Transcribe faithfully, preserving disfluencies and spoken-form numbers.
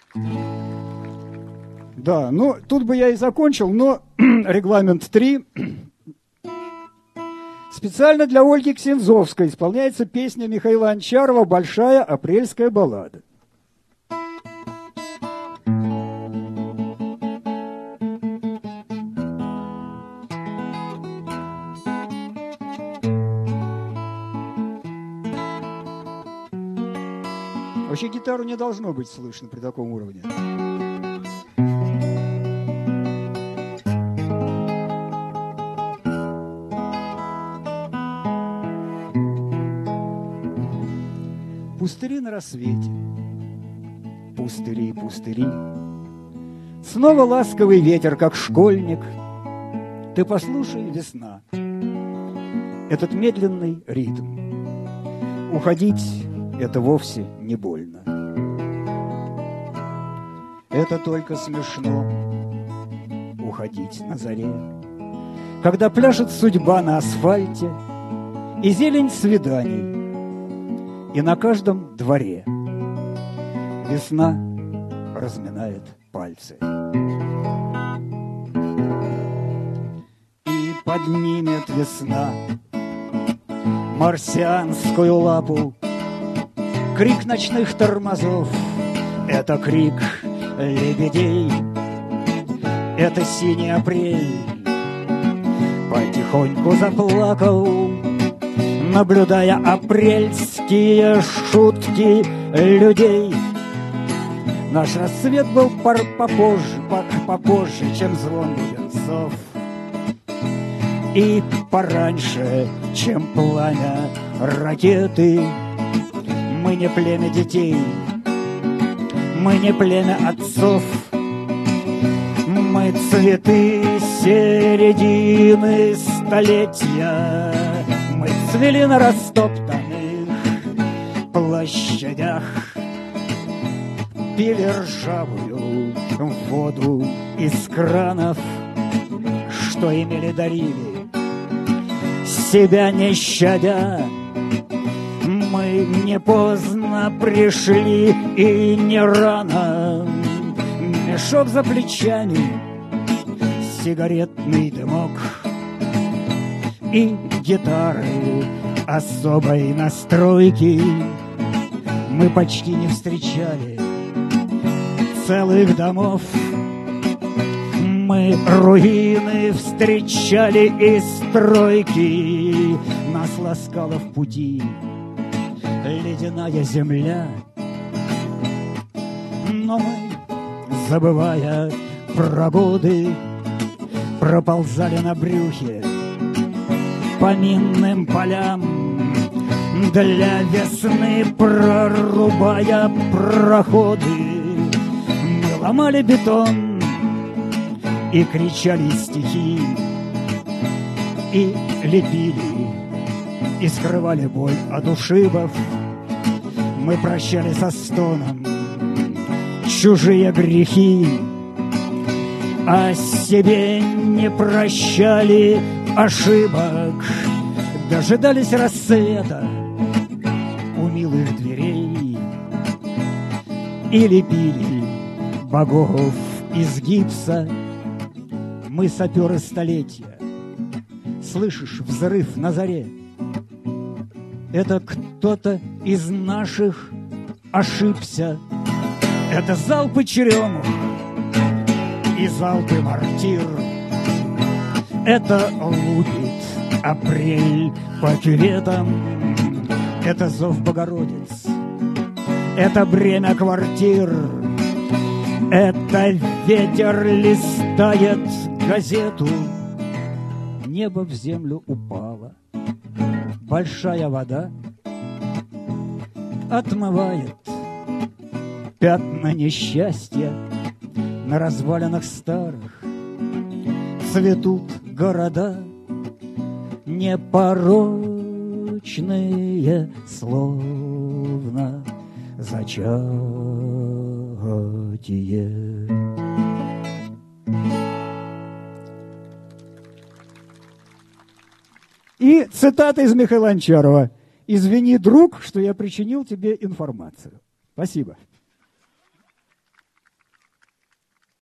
Да, ну тут бы я и закончил, но регламент три. Специально для Ольги Ксензовской исполняется песня Михаила Анчарова «Большая апрельская баллада». Вообще гитару не должно быть слышно при таком уровне. Пустыри на рассвете, пустыри, пустыри. Снова ласковый ветер, как школьник. Ты послушай, весна, этот медленный ритм. Уходить — это вовсе не больно. Это только смешно уходить на заре, когда пляшет судьба на асфальте и зелень свиданий, и на каждом дворе весна разминает пальцы. И поднимет весна марсианскую лапу. Крик ночных тормозов — это крик лебедей. Это синий апрель потихоньку заплакал, наблюдая апрельские шутки людей. Наш рассвет был попозже, попозже, чем звон бубенцов, и пораньше, чем пламя ракеты. Мы не племя детей, мы не племя отцов, мы цветы середины столетия. Мы цвели на растоптанных площадях, пили ржавую воду из кранов, что имели, дарили, себя не щадя. Мы не поздно пришли и не рано. Мешок за плечами, сигаретный дымок и гитары особой настройки. Мы почти не встречали целых домов. Мы руины встречали и стройки. Нас ласкала в пути ледяная земля. Но мы, забывая про годы, проползали на брюхе по минным полям для весны, прорубая проходы. Мы ломали бетон и кричали стихи, и лепили, и скрывали боль от ушибов. Мы прощали со стоном чужие грехи, а себе не прощали ошибок. Дожидались рассвета у милых дверей и лепили богов из гипса. Мы саперы столетия. Слышишь взрыв на заре? Это кто-то из наших ошибся. Это залпы черемух и залпы мортир. Это лупит апрель по кюветам. Это зов Богородиц. Это бремя квартир. Это ветер листает газету. Небо в землю упало. Большая вода отмывает пятна несчастья на развалинах старых. Цветут города непорочные, словно зачатие. И цитата из Михаила Анчарова: «Извини, друг, что я причинил тебе информацию». Спасибо.